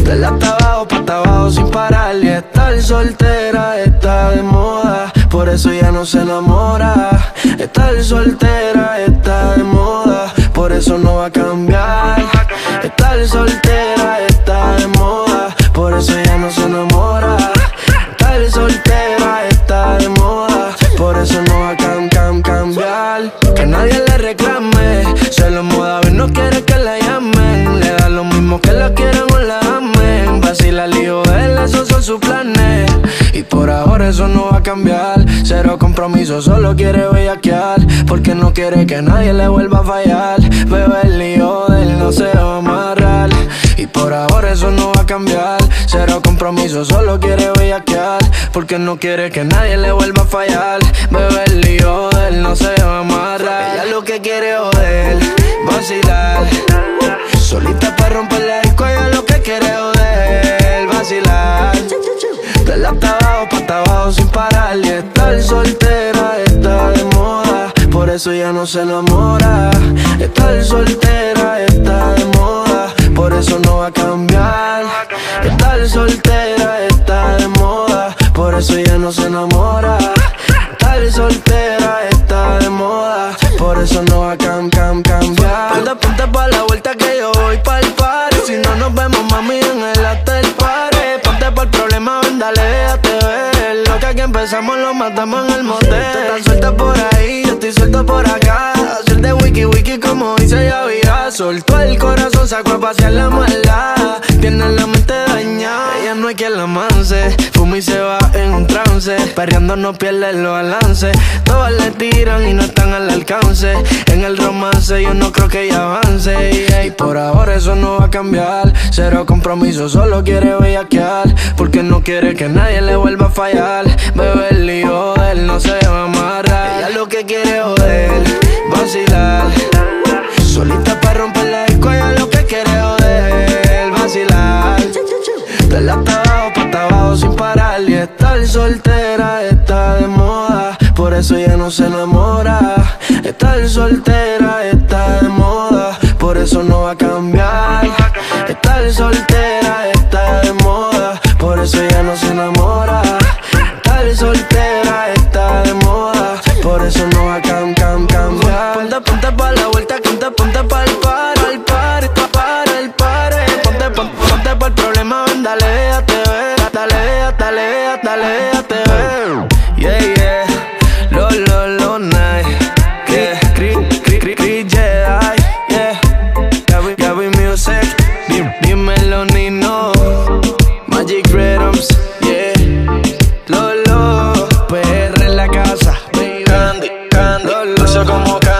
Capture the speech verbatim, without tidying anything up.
De la hasta abajo, pa' hasta abajo sin parar. Y estar soltera está de moda, por eso ya no se enamora. Estar soltera está de moda, por eso no va a cambiar. Estar soltera está de moda, por eso ya no se enamora. Estar soltera está de moda, por eso no va a cam, cam, cambiar. Que nadie le reclame, se lo moda, ver no quiere que la llamen. Le da lo mismo que la quieran o la amen. Vacila el hijo de él, esos son sus planes. Y por ahora eso no va a cambiar. Cero compromiso, solo quiere bellaquear, porque no quiere que nadie le vuelva a fallar. Bebé, el lío de él no se va a amarrar. Y por ahora eso no va a cambiar. Cero compromiso, solo quiere bellaquear, porque no quiere que nadie le vuelva a fallar. Bebé, el lío de él no se va a amarrar. Ella lo que quiere es joder, vacilar. Solita para romper la disco, ella lo que quiere es joder, vacilar. De la hasta abajo, pa' hasta abajo sin parar. Y estar soltera está de moda, por eso ya no se enamora. Estar soltera está de moda, por eso no va a cambiar. Estar soltera está de moda, por eso ya no se enamora. Estar soltera está de moda, por eso no va a cam, cam, cambiar. Ponte, ponte pa' la vuelta que yo voy pa'l party. Si no nos vemos, mami, en el after party. Ponte pa'l problema, ven, dale, déjate ver. Lo que aquí empezamos lo matamos en el motel. Tú estás suelta por ahí, yo estoy suelto por acá. Hacer de wiki wiki como dice Yavira. Soltó el corazón, sacó a pasear la maldad. Tiene la mente dañada, ella no hay quien la manse. Fuma y se va en un trance, perreando no pierde los balances. Todas le tiran y no están al alcance. En el romance yo no creo que ella avance, yeah. Y por ahora eso no va a cambiar. Cero compromiso, solo quiere bellaquear, porque no quiere que nadie le vuelva a fallar. Bebé, el lío de él no se va a amarrar. Ella lo que quiere es joder, vacilar. Solita para romper la disco, ella lo que quiere es joder, vacilar. De la hasta abajo, pa' hasta abajo sin parar. Y estar soltera está de moda, por eso ya no se enamora. Estar soltera está de moda, por eso no va a cambiar. Estar soltera está de moda, por eso ya no se enamora. Estar soltera está de moda, por eso no va a cam, cam, cambiar. Ponte, ponte pa' la vuelta, ponte, ponte pa' el par, al par, para el par. Ponte, ponte, ponte pa' el problema, ven, dale, déjate ver. Dale, déjate, dale, déjate, dale, déjate ver. Yeah, yeah, lo, lo, lo, night. Yeah, cri, cri, cri, cri, Jedi. Yeah, Gaby, Gaby Music. Dim, dímelo, Nino. Magic Rhythms. Yeah, lo, lo. P R en la casa. Candy, Candy. Lo, lo. Como Candy.